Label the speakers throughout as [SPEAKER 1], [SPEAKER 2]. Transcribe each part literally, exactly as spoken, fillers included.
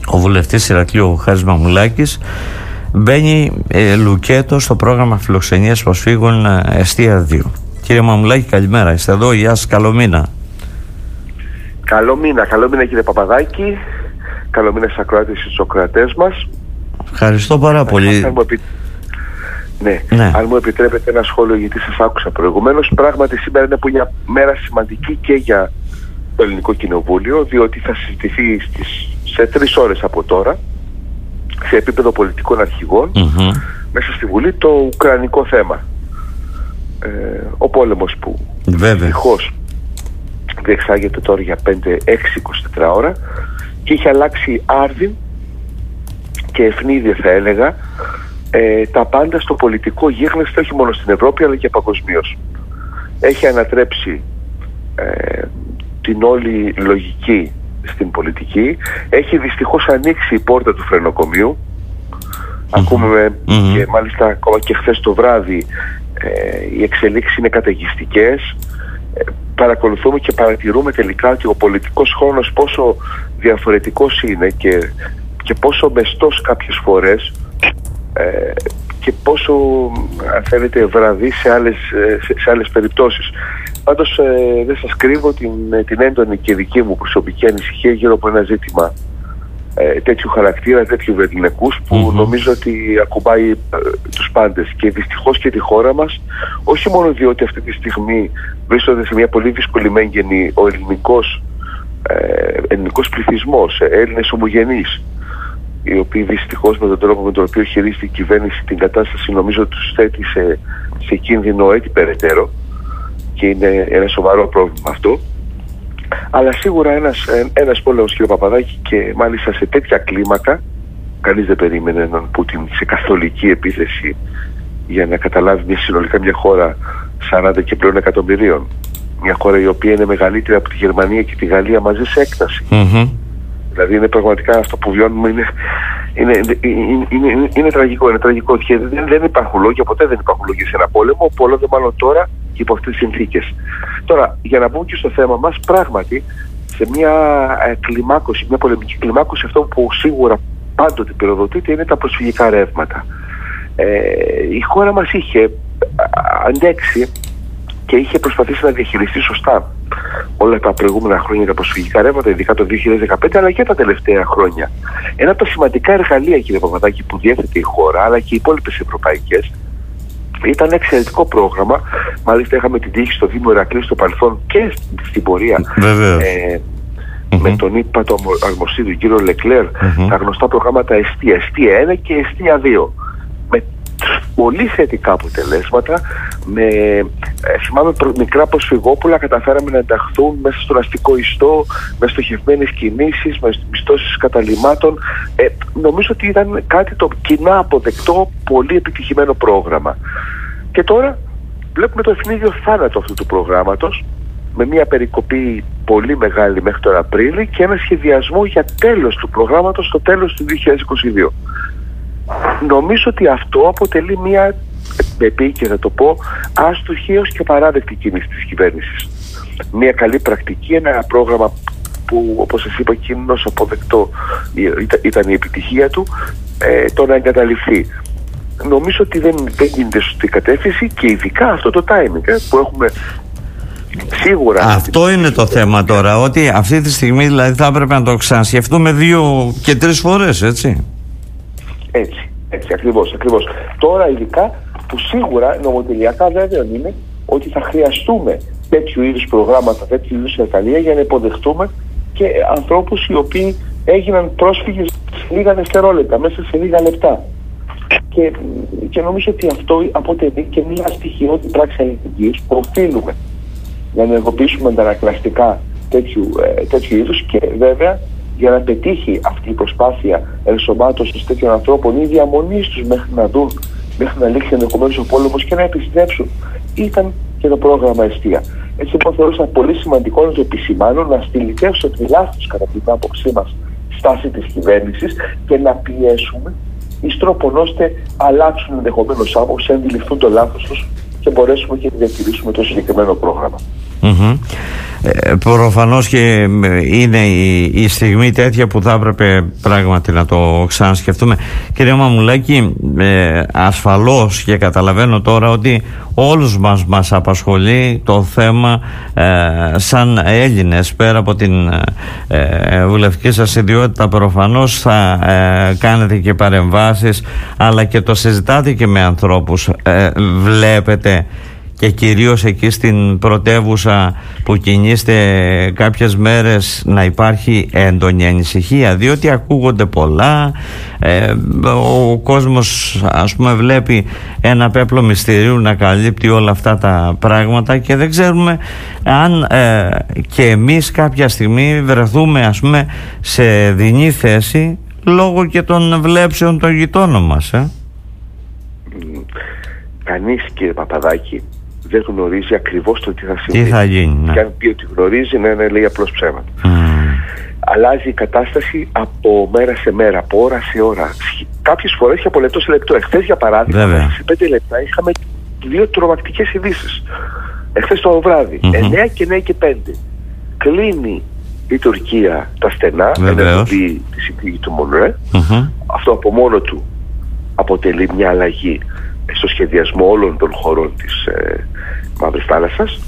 [SPEAKER 1] ο βουλευτής Ηρακλείου Χάρης Μαμουλάκης, μπαίνει ε, λουκέτο στο πρόγραμμα φιλοξενίας προσφύγων Εστία δύο. Κύριε Μαμουλάκη, καλημέρα. Είστε εδώ, γεια σας, καλό μήνα.
[SPEAKER 2] Καλό μήνα, καλό μήνα κύριε Παπαδάκη. Καλό μήνα στους ακροάτες και στους ακροατές μας.
[SPEAKER 1] Ευχαριστώ πάρα πολύ.
[SPEAKER 2] Αν μου, επι... ναι. Ναι. Αν μου επιτρέπετε ένα σχόλιο, γιατί σας άκουσα προηγουμένως. Πράγματι σήμερα είναι μια μέρα σημαντική και για το Ελληνικό Κοινοβούλιο, διότι θα συζητηθεί στις, σε τρεις ώρες από τώρα, σε επίπεδο πολιτικών αρχηγών, mm-hmm. μέσα στη Βουλή, το ουκρανικό θέμα. Ε, ο πόλεμος που δυστυχώς διεξάγεται τώρα για πέντε έξι είκοσι τέσσερις ώρα και έχει αλλάξει άρδιν και ευνίδια, θα έλεγα, ε, τα πάντα στο πολιτικό γίγνεσθε, όχι μόνο στην Ευρώπη αλλά και παγκοσμίως. Έχει ανατρέψει ε, την όλη λογική στην πολιτική. Έχει δυστυχώς ανοίξει η πόρτα του φρενοκομείου. Mm-hmm. Ακούμε mm-hmm. και μάλιστα ακόμα και χθες το βράδυ ε, οι εξελίξεις είναι καταιγιστικές. Ε, παρακολουθούμε και παρατηρούμε τελικά ότι ο πολιτικός χρόνος πόσο διαφορετικός είναι και, και πόσο μεστός κάποιες φορές ε, και πόσο, αν θέλετε, βραδύ σε άλλες, σε, σε άλλες περιπτώσεις. Πάντως ε, δεν σας κρύβω την, την έντονη και δική μου προσωπική ανησυχία γύρω από ένα ζήτημα ε, τέτοιου χαρακτήρα, τέτοιου βεληνικούς, που mm-hmm. νομίζω ότι ακουμπάει ε, τους πάντες και δυστυχώς και τη χώρα μας, όχι μόνο διότι αυτή τη στιγμή βρίσκονται σε μια πολύ δύσκολη μέγενη ο ελληνικός, ε, ελληνικός πληθυσμός, ε, Έλληνες ομογενείς, οι οποίοι δυστυχώς με τον τρόπο με τον οποίο χειρίζεται η κυβέρνηση την κατάσταση, νομίζω τους θέτει σε, σε κίνδυνο έτσι περαιτέρω, και είναι ένα σοβαρό πρόβλημα αυτό. Αλλά σίγουρα ένας, ένας πόλεμος, κύριε Παπαδάκη, και μάλιστα σε τέτοια κλίμακα, κανείς δεν περίμενε έναν Πούτιν σε καθολική επίθεση για να καταλάβει μια συνολικά μια χώρα σαράντα και πλέον εκατομμυρίων. Μια χώρα η οποία είναι μεγαλύτερη από τη Γερμανία και τη Γαλλία μαζί σε έκταση. Mm-hmm. Δηλαδή είναι πραγματικά αυτό που βιώνουμε, είναι, είναι, είναι, είναι, είναι, είναι τραγικό, είναι τραγικό. Και δεν, δεν υπάρχουν λόγια, ποτέ δεν υπάρχουν λόγια σε ένα πόλεμο, πολλό δε μάλλον τώρα και υπό αυτές τις συνθήκες. Τώρα, για να μπούμε και στο θέμα μας, πράγματι, σε μια ε, κλιμάκωση, μια πολεμική κλιμάκωση, αυτό που σίγουρα πάντοτε πυροδοτείται είναι τα προσφυγικά ρεύματα. Ε, η χώρα μας είχε αντέξει και είχε προσπαθήσει να διαχειριστεί σωστά όλα τα προηγούμενα χρόνια τα προσφυγικά ρεύματα, ειδικά το δύο χιλιάδες δεκαπέντε, αλλά και τα τελευταία χρόνια. Ένα από τα σημαντικά εργαλεία, κύριε Παπαδάκη, που διέθετε η χώρα, αλλά και οι υπόλοιπες ευρωπαϊκές, ήταν ένα εξαιρετικό πρόγραμμα. Μάλιστα, είχαμε την τύχη στο Δήμο Ηρακλείου στο παρελθόν και στην πορεία ε, mm-hmm. με τον ύπατο αρμοστή του κύριο Λεκλέρ, mm-hmm. τα γνωστά προγράμματα Εστία, Εστία ένα και Εστία δύο. Με πολύ θετικά αποτελέσματα. Με, ε, θυμάμαι, προ, μικρά προσφυγόπουλα καταφέραμε να ενταχθούν μέσα στον αστικό ιστό, με στοχευμένες κινήσεις, με μισθώσεις καταλυμάτων. Ε, νομίζω ότι ήταν κάτι το κοινά αποδεκτό, πολύ επιτυχημένο πρόγραμμα. Και τώρα βλέπουμε το ευνίδιο θάνατο αυτού του προγράμματος, με μια περικοπή πολύ μεγάλη μέχρι τον Απρίλη και ένα σχεδιασμό για τέλος του προγράμματος στο τέλος του δύο χιλιάδες είκοσι δύο. Νομίζω ότι αυτό αποτελεί μια, επίκαιρα το πω, άστοχη έως και παράδεκτη κίνηση της κυβέρνησης. Μια καλή πρακτική, ένα πρόγραμμα που, όπως σας είπα, κοινώς αποδεκτό ήταν η επιτυχία του, ε, το να εγκαταλειφθεί. Νομίζω ότι δεν, δεν γίνεται σωστή κατεύθυνση, και ειδικά αυτό το timing ε, που έχουμε σίγουρα.
[SPEAKER 1] Αυτό είναι το θέμα τώρα, ότι αυτή τη στιγμή δηλαδή θα έπρεπε να το ξανασκεφτούμε δύο και τρεις φορές, έτσι.
[SPEAKER 2] Έτσι, έτσι, ακριβώς, ακριβώς. Τώρα ειδικά που σίγουρα νομοτελειακά βέβαιο είναι ότι θα χρειαστούμε τέτοιου είδους προγράμματα, τέτοιου είδους εργαλεία για να υποδεχτούμε και ανθρώπους οι οποίοι έγιναν πρόσφυγες σε λίγα δευτερόλεπτα, μέσα σε λίγα λεπτά. Και, και νομίζω ότι αυτό αποτελεί και μια στοιχειώδη πράξη αλληλεγγύης που οφείλουμε για να ενεργοποιήσουμε αντανακλαστικά τέτοιου, ε, τέτοιου είδους, και βέβαια για να πετύχει αυτή η προσπάθεια ενσωμάτωσης τέτοιων ανθρώπων ή διαμονής τους μέχρι να δουν, μέχρι να λήξει ενδεχομένως ο πόλεμος και να επιστρέψουν, ήταν και το πρόγραμμα Εστία. Έτσι λοιπόν θεωρούσα πολύ σημαντικό να το επισημάνω, να στυλιτεύσω τη λάθος κατά την άποψή μας στάση της κυβέρνησης και να πιέσουμε εις τρόπον ώστε αλλάξουν ενδεχομένως άποψη, αντιληφθούν το λάθος τους και μπορέσουμε και να διατηρήσουμε το συγκεκριμένο πρόγραμμα.
[SPEAKER 1] Mm-hmm. Ε, προφανώς και είναι η, η στιγμή τέτοια που θα έπρεπε πράγματι να το ξανασκεφτούμε. Κύριε Μαμουλάκη, ε, ασφαλώς και καταλαβαίνω τώρα ότι όλους μας μας απασχολεί το θέμα ε, σαν Έλληνες, πέρα από την ε, βουλευτική σας ιδιότητα. Προφανώς θα ε, κάνετε και παρεμβάσεις, αλλά και το συζητάτε και με ανθρώπους. ε, βλέπετε και κυρίως εκεί στην πρωτεύουσα που κινείστε κάποιες μέρες να υπάρχει έντονη ανησυχία, διότι ακούγονται πολλά, ε, ο κόσμος ας πούμε βλέπει ένα πέπλο μυστηρίου να καλύπτει όλα αυτά τα πράγματα και δεν ξέρουμε αν ε, και εμείς κάποια στιγμή βρεθούμε ας πούμε σε δεινή θέση λόγω και των βλέψεων των γειτόνων μας. ε.
[SPEAKER 2] Κανείς, κύριε Παπαδάκη, δεν γνωρίζει ακριβώς το τι θα συμβεί.
[SPEAKER 1] Τι θα γίνει, ναι.
[SPEAKER 2] Και αν πει ότι γνωρίζει, ναι, ναι, λέει απλώς ψέματα.
[SPEAKER 1] Mm.
[SPEAKER 2] Αλλάζει η κατάσταση από μέρα σε μέρα, από ώρα σε ώρα. Κάποιες φορές και από λεπτό σε λεπτό. Εχθές, για παράδειγμα, Βέβαια. σε πέντε λεπτά είχαμε δύο τρομακτικές ειδήσεις. Εχθές το βράδυ, mm-hmm. εννιά και εννιά και πέντε. Κλείνει η Τουρκία τα στενά, ενεργοποιεί τη συνθήκη του Μονρέ. Mm-hmm. Αυτό από μόνο του αποτελεί μια αλλαγή στο σχεδιασμό όλων των χωρών της ε, Μαύρης Θάλασσας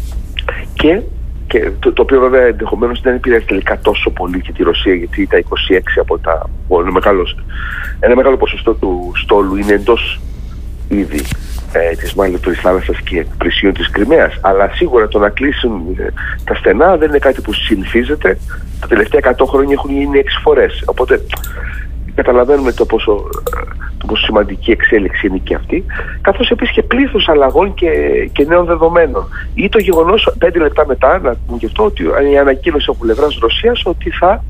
[SPEAKER 2] και, και το, το οποίο βέβαια ενδεχομένως δεν επηρεάζει τελικά τόσο πολύ και τη Ρωσία, γιατί τα είκοσι έξι από τα ένα μεγάλο, ένα μεγάλο ποσοστό του στόλου είναι εντός ήδη ε, της Μαύρης Θάλασσας και πλησίων της Κριμαίας, αλλά σίγουρα το να κλείσουν ε, τα στενά δεν είναι κάτι που συνηθίζεται. Τα τελευταία εκατό χρόνια έχουν γίνει έξι φορές, οπότε καταλαβαίνουμε το πόσο, το πόσο σημαντική εξέλιξη είναι και αυτή, καθώς επίσης και πλήθος αλλαγών και, και νέων δεδομένων. Ή το γεγονός, πέντε λεπτά μετά, να πούμε και αυτό, ότι η ανακοίνωση από πλευράς Ρωσίας ότι θα,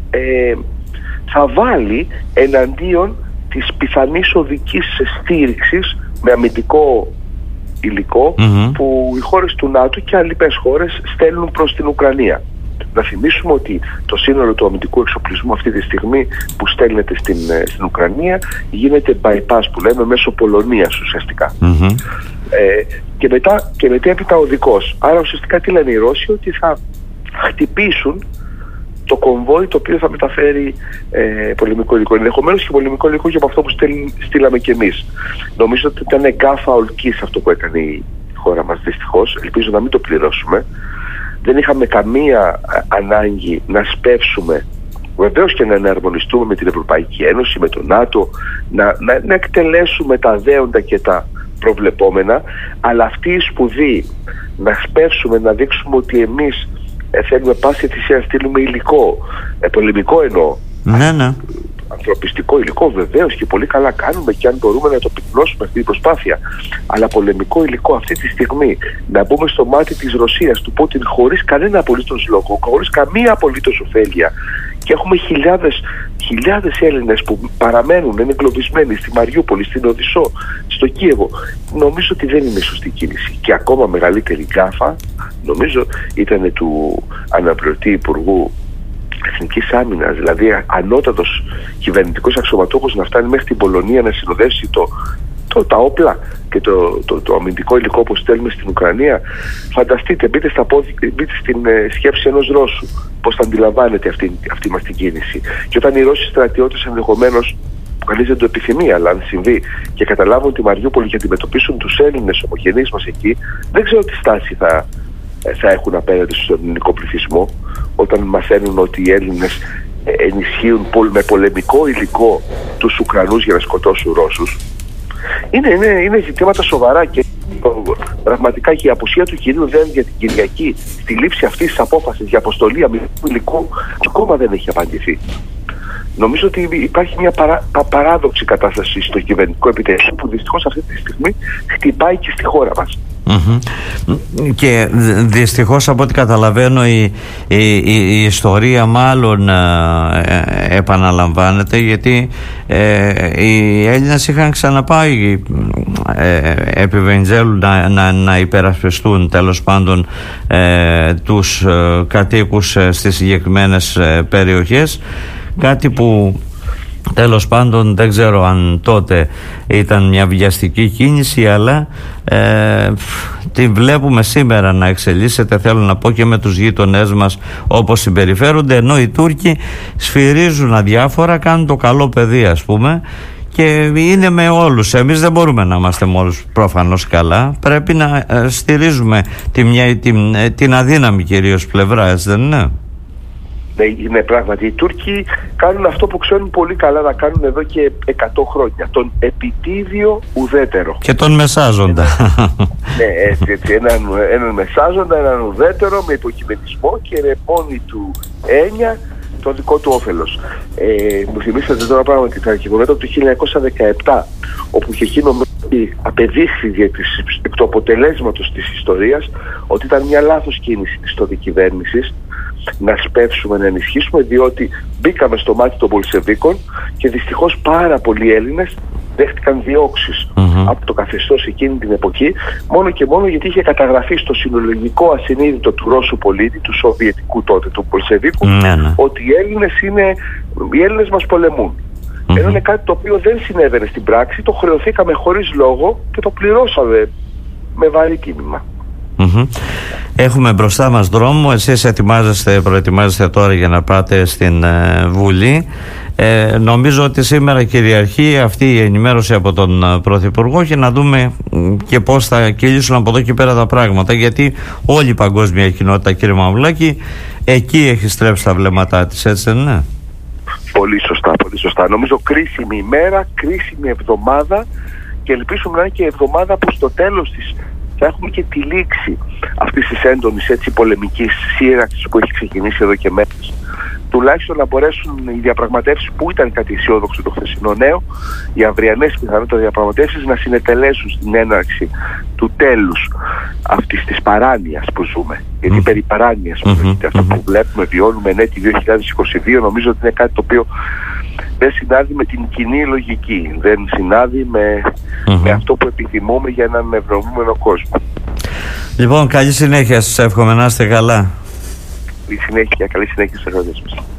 [SPEAKER 2] ε, θα βάλει εναντίον της πιθανής οδικής στήριξης με αμυντικό υλικό mm-hmm. που οι χώρες του ΝΑΤΟ και άλλες χώρες στέλνουν προς την Ουκρανία. Να θυμίσουμε ότι το σύνολο του αμυντικού εξοπλισμού αυτή τη στιγμή που στέλνεται στην, στην Ουκρανία γίνεται bypass, που λέμε, μέσω Πολωνίας ουσιαστικά. Mm-hmm. Ε, και μετά και μετά έπειτα οδικός. Άρα ουσιαστικά τι λένε οι Ρώσοι? Ότι θα χτυπήσουν το κομβόι το οποίο θα μεταφέρει ε, πολεμικό υλικό. Ενδεχομένως και πολεμικό υλικό και από αυτό που στέλν, στείλαμε κι εμείς. Νομίζω ότι ήταν γκάφα ολκής αυτό που έκανε η χώρα μας, δυστυχώς. Ελπίζω να μην το πληρώσουμε. Δεν είχαμε καμία ανάγκη να σπεύσουμε, βεβαίως και να εναρμονιστούμε με την Ευρωπαϊκή Ένωση, με το ΝΑΤΟ, να, να, να εκτελέσουμε τα δέοντα και τα προβλεπόμενα, αλλά αυτή η σπουδή να σπεύσουμε, να δείξουμε ότι εμείς ε, θέλουμε πάση θυσία να στείλουμε υλικό, ε, πολεμικό εννοώ,
[SPEAKER 1] ναι, ναι.
[SPEAKER 2] ανθρωπιστικό υλικό, βεβαίως, και πολύ καλά κάνουμε, και αν μπορούμε να το πυκνώσουμε αυτή την προσπάθεια, αλλά πολεμικό υλικό αυτή τη στιγμή, να μπούμε στο μάτι της Ρωσίας, του Πούτιν, χωρίς κανένα απολύτως λόγο, χωρίς καμία απολύτως ωφέλεια, και έχουμε χιλιάδες, χιλιάδες Έλληνες που παραμένουν, είναι εγκλωβισμένοι στη Μαριούπολη, στην Οδυσσό, στο Κίεβο. Νομίζω ότι δεν είναι σωστή κίνηση. Και ακόμα μεγαλύτερη γκάφα, νομίζω, ήταν του αναπληρωτή Υπουργού Εθνικής Άμυνας, δηλαδή ανώτατος κυβερνητικός αξιωματούχος, να φτάνει μέχρι την Πολωνία να συνοδεύσει το, το, τα όπλα και το, το, το αμυντικό υλικό που στέλνουμε στην Ουκρανία. Φανταστείτε, μπείτε, στα πόδι, μπείτε στην ε, σκέψη ενός Ρώσου πώς θα αντιλαμβάνεται αυτή, αυτή μας την κίνηση. Και όταν οι Ρώσοι στρατιώτες, ενδεχομένως, που κανείς δεν το επιθυμεί, αλλά αν συμβεί, και καταλάβουν τη Μαριούπολη και αντιμετωπίσουν τους Έλληνες ομογενείς μας εκεί, δεν ξέρω τι στάση θα, θα έχουν απέναντι στον ελληνικό πληθυσμό, όταν μαθαίνουν ότι οι Έλληνες ενισχύουν με πολεμικό υλικό τους Ουκρανούς για να σκοτώσουν Ρώσους. Είναι, είναι, είναι ζητήματα σοβαρά, και πραγματικά και η απουσία του κυρίου Δένδια για την Κυριακή στη λήψη αυτής της απόφασης για αποστολή αμυντικού υλικού ακόμα δεν έχει απαντηθεί. Νομίζω ότι υπάρχει μια παρά, παράδοξη κατάσταση στο κυβερνητικό επιτελείο που δυστυχώς αυτή τη στιγμή χτυπάει και στη χώρα μας.
[SPEAKER 1] Mm-hmm. Και δυστυχώς, από ό,τι καταλαβαίνω, η, η, η ιστορία μάλλον ε, επαναλαμβάνεται, γιατί ε, οι Έλληνες είχαν ξαναπάει ε, επί Βενιζέλου να, να, να υπερασπιστούν τέλος πάντων ε, τους ε, κατοίκους ε, στις συγκεκριμένες ε, περιοχές, κάτι που τέλος πάντων δεν ξέρω αν τότε ήταν μια βιαστική κίνηση, αλλά ε, τη βλέπουμε σήμερα να εξελίσσεται, θέλω να πω, και με τους γείτονές μας όπως συμπεριφέρονται, ενώ οι Τούρκοι σφυρίζουν αδιάφορα, κάνουν το καλό παιδί, ας πούμε, και είναι με όλους. Εμείς δεν μπορούμε να είμαστε με όλους προφανώς καλά. Πρέπει να ε, στηρίζουμε τη μια, την, ε, την αδύναμη κυρίως πλευρά, έτσι δεν είναι?
[SPEAKER 2] Είναι πράγματι. Οι Τούρκοι κάνουν αυτό που ξέρουν πολύ καλά να κάνουν εδώ και εκατό χρόνια. Τον επιτίδιο ουδέτερο.
[SPEAKER 1] Και τον μεσάζοντα.
[SPEAKER 2] Ναι, έτσι, έτσι. Έναν, έναν μεσάζοντα, έναν ουδέτερο με υποκειμενισμό και ρεπώνει του έννοια το δικό του όφελος. Ε, μου θυμίσατε τώρα πράγματι τα γεγονότα του χίλια εννιακόσια δεκαεπτά, όπου και εκείνο απεδείχθη δια της, εκ του αποτελέσματος της ιστορίας ότι ήταν μια λάθος κίνηση της τότε κυβέρνησης να σπεύσουμε, να ενισχύσουμε, διότι μπήκαμε στο μάτι των Πολσεβίκων και δυστυχώς πάρα πολλοί Έλληνες δέχτηκαν διώξεις mm-hmm. από το καθεστώς εκείνη την εποχή, μόνο και μόνο γιατί είχε καταγραφεί στο συνολογικό ασυνείδητο του Ρώσου πολίτη, του Σοβιετικού τότε, του Πολσεβίκου, mm-hmm. ότι οι Έλληνες, είναι, οι Έλληνες μας πολεμούν. Mm-hmm. Ενώ είναι κάτι το οποίο δεν συνέβαινε στην πράξη, το χρεωθήκαμε χωρίς λόγο και το πληρώσαμε με βαρύ τίμημα.
[SPEAKER 1] Mm-hmm. Έχουμε μπροστά μας δρόμο. Εσείς ετοιμάζεστε, προετοιμάζεστε τώρα για να πάτε στην ε, Βουλή. ε, Νομίζω ότι σήμερα κυριαρχεί αυτή η ενημέρωση από τον ε, Πρωθυπουργό, και να δούμε και πώς θα κυλήσουν από εδώ και πέρα τα πράγματα, γιατί όλη η παγκόσμια κοινότητα, κύριε Μαμουλάκη, εκεί έχει στρέψει τα βλέμματά της, έτσι δεν είναι?
[SPEAKER 2] Πολύ σωστά, πολύ σωστά. Νομίζω κρίσιμη ημέρα, κρίσιμη εβδομάδα, και ελπίζουμε να είναι και εβδομάδα που στο τέλος της θα έχουμε και τη λήξη αυτής της έντονης, έτσι, πολεμικής σύραξης που έχει ξεκινήσει εδώ και μέρες. Τουλάχιστον να μπορέσουν οι διαπραγματεύσεις, που ήταν κάτι αισιόδοξο το χθεσινό νέο, οι αυριανές πιθανότατα διαπραγματεύσεις, να συνετελέσουν στην έναρξη του τέλους αυτής της παράνοιας που ζούμε. Γιατί mm. περί παράνοιας που mm-hmm. αυτό που βλέπουμε, βιώνουμε εν έτη δύο χιλιάδες είκοσι δύο, νομίζω ότι είναι κάτι το οποίο δεν συνάδει με την κοινή λογική, δεν συνάδει με, mm-hmm. με αυτό που επιθυμούμε για έναν ευρωβούμενο κόσμο. Λοιπόν, καλή συνέχεια σας εύχομαι, να είστε καλά. Καλή συνέχεια, καλή συνέχεια στις εργασίες μας.